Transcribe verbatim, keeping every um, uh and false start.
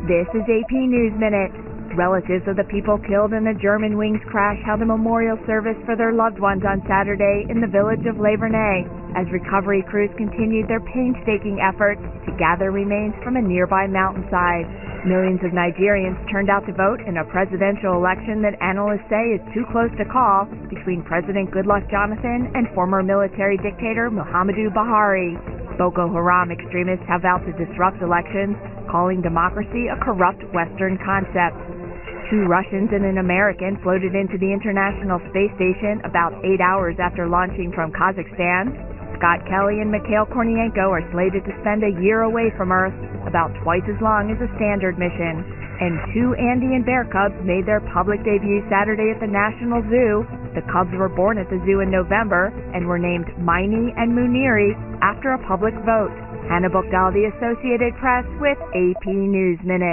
This is A P News Minute. Relatives of the people killed in the Germanwings crash held a memorial service for their loved ones on Saturday in the village of Le Vernet as recovery crews continued their painstaking efforts to gather remains from a nearby mountainside. Millions of Nigerians turned out to vote in a presidential election that analysts say is too close to call between President Goodluck Jonathan and former military dictator Muhammadu Buhari. Boko Haram extremists have vowed to disrupt elections, calling democracy a corrupt Western concept. Two Russians and an American floated into the International Space Station about eight hours after launching from Kazakhstan. Scott Kelly and Mikhail Kornienko are slated to spend a year away from Earth, about twice as long as a standard mission. And two Andean bear cubs made their public debut Saturday at the National Zoo. The cubs were born at the zoo in November and were named Maini and Muniri after a public vote. Hannah Bookdal, The Associated Press, with A P News Minute.